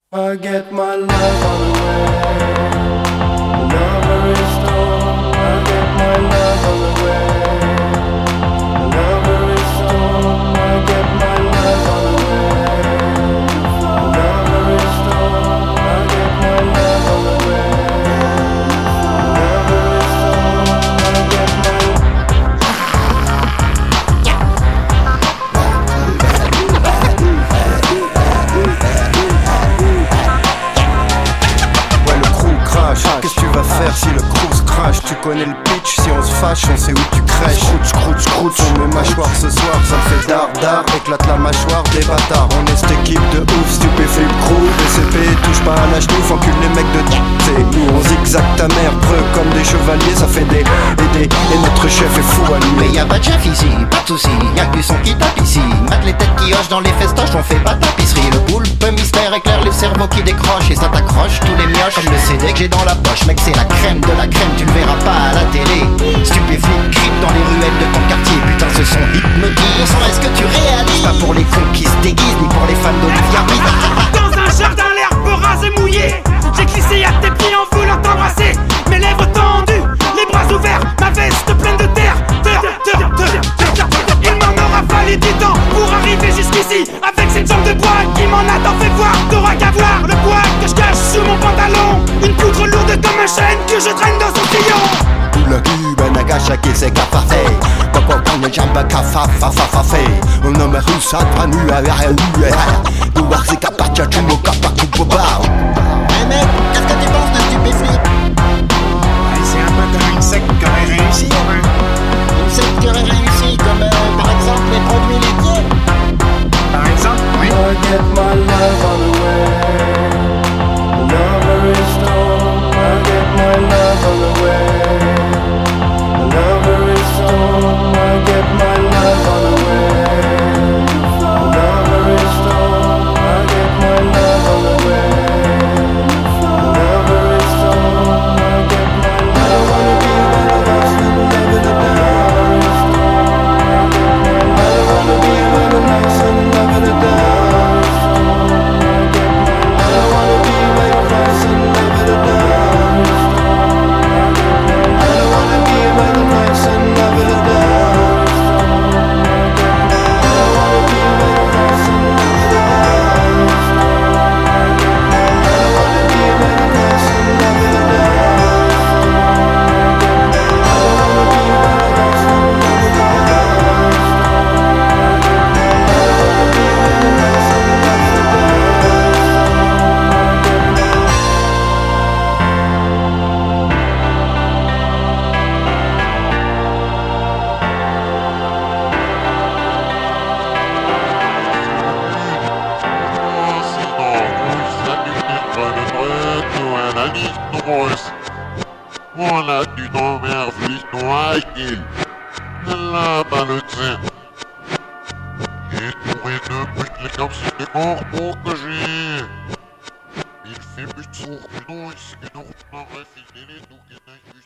I get my love on the way. The lover is stone. I get my love on the way. The lover is stone. I get my love on the way. The lover is stone. I get my love on the way. The lover is stone. I get my Qu'est-ce que tu vas faire si le cruise crash? Tu connais le pitch, si on se fâche, on sait où tu crèches. Scrout, on met mâchoire ce soir, ça me fait dard, éclate la mâchoire des bâtards. On est cette équipe de ouf, stupéfait le crew, BCP, touche pas à la chenouf, encule les mecs de c'est nous, on zigzag ta mère, preux comme des chevaliers, ça fait des, et notre chef est fou allumé. Mais y'a pas de chef ici, pas de soucis, y'a que du son qui tape ici. Mate les têtes qui hochent dans les festoches, on fait pas de tapisserie. Le poulpe mystère éclaire le cerveau qui décroche et ça t'accroche tous les mioches. Comme le CD que j'ai dans la poche, mec c'est la crème de la crème, tu le verras pas à la télé. Stupéflip, creep dans les ruelles de ton quartier, putain ce son hypnotise. Est-ce que tu réalises? Pas pour les cons qui se déguisent, ni pour les fans d'Olivia Reed. Dans un jardin l'herbe rase et mouillée, j'ai glissé à tes pieds en voulant t'embrasser. Mes lèvres tendues, les bras ouverts, ma veste pleine de terre. Il m'en aura fallu du temps pour arriver jusqu'ici. Avec cette jambe de bois qui m'en a tant fait voir. T'auras qu'à voir le bois que je cache sous mon pantalon. Une poutre lourde comme un chêne que je traîne dans son sillon. Pula Cuba, Nagasaki, c'est cafafé. Papa, on ne jambe cafafafafafé. On ne me russe à panu à la rue. Douar, c'est capacha, tu me capacupoba. Hey mec, qu'est-ce que tu penses de Stupéflip? C'est un peu comme une secte qui aurait réussi, ouais. Une secte qui aurait réussi, comme par exemple les produits laitiers. Par exemple, oui. I get my love on the way. The lover is stone. I get my love on the way. The lover is stone. I get my love on the way. The lover is stone. I get my love on the way. The lover is stone. I get my love. I wanna be one of those who love it or die. I wanna be one of those who love it or die. Voilà du dormir tranquille. Là-bas le train. J'ai trouvé toutes les capacités corps que j'ai. Il fait plus de son, non, il se fait non, il est tout,